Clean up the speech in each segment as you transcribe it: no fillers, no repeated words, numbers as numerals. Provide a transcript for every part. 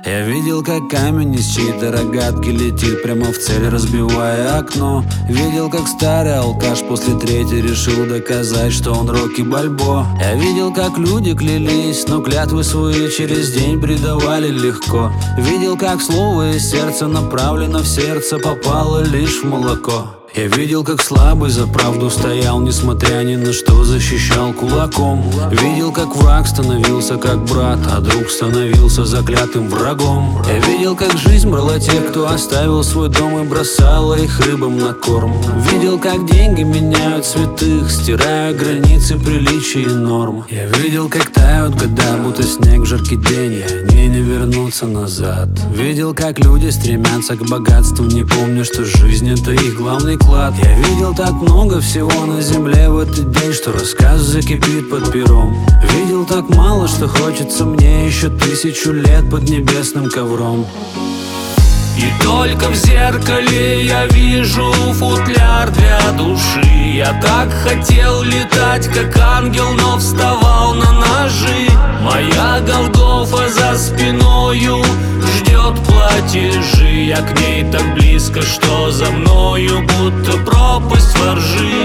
Я видел, как камень из чьей-то рогатки летит прямо в цель, разбивая окно. Видел, как старый алкаш после третьей решил доказать, что он Рокки Бальбо. Я видел, как люди клялись, но клятвы свои через день предавали легко. Видел, как слово из сердца направлено в сердце, попало лишь в молоко. Я видел, как слабый за правду стоял, несмотря ни на что, защищал кулаком. Видел, как враг становился как брат, а друг становился заклятым врагом. Я видел, как жизнь брала тех, кто оставил свой дом и бросала их рыбам на корм. Видел, как деньги меняют святых, стирая границы приличий и норм. Я видел, как тают года, будто снег в жаркий день, и они не вернутся назад. Видел, как люди стремятся к богатству, не помня, что жизнь — это их главный клад. Я видел так много всего на земле в этот день, что рассказ закипит под пером. Видел так мало, что хочется мне еще 1000 лет под небесным ковром. И только в зеркале я вижу футляр для души. Я так хотел летать, как ангел, но вставал на ножи. Моя Голгофа за спиною ждет платежи. Я к ней так близко, что за мною будто пропасть во ржи.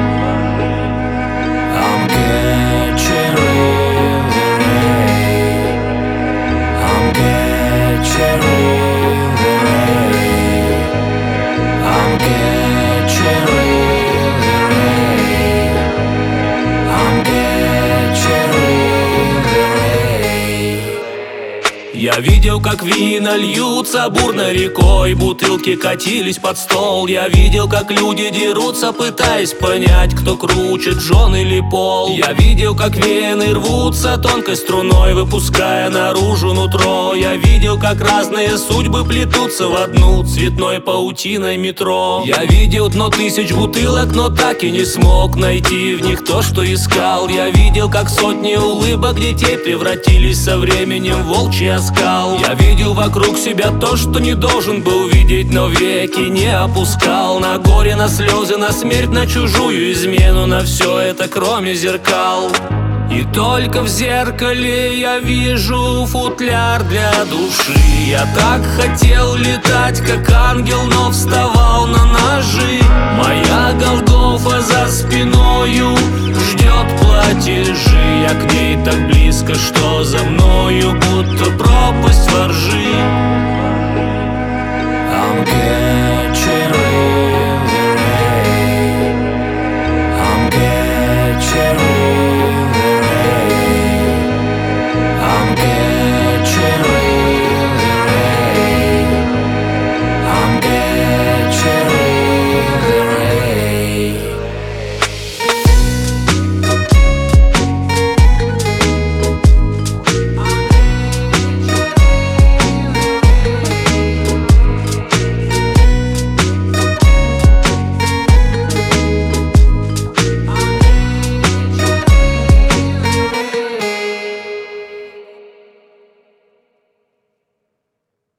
I'm catching in the rain. I'm catching in the rain. I'm catching in the rain. I'm catching in the rain. Я видел, как вина льются бурной рекой, бутылки катились под стол. Я видел, как люди дерутся, пытаясь понять, кто круче, Джон или Пол. Я видел, как вены рвутся тонкой струной, выпуская наружу нутро. Я видел, как разные судьбы плетутся в одну цветной паутиной метро. Я видел дно 1000 бутылок, но так и не смог найти в них то, что искал. Я видел, как сотни улыбок детей превратились со временем в волчий оскал. Я видел вокруг себя то, что не должен был видеть, но веки не опускал. На горе, на слезы, на смерть, на чужую измену, на все это кроме зеркал. И только в зеркале я вижу футляр для души. Я так хотел летать, как ангел, но вставал на ножи. Моя Голгофа за спиною ждет платежи. Я к ней так близко, что за мною будто пропасть во ржи.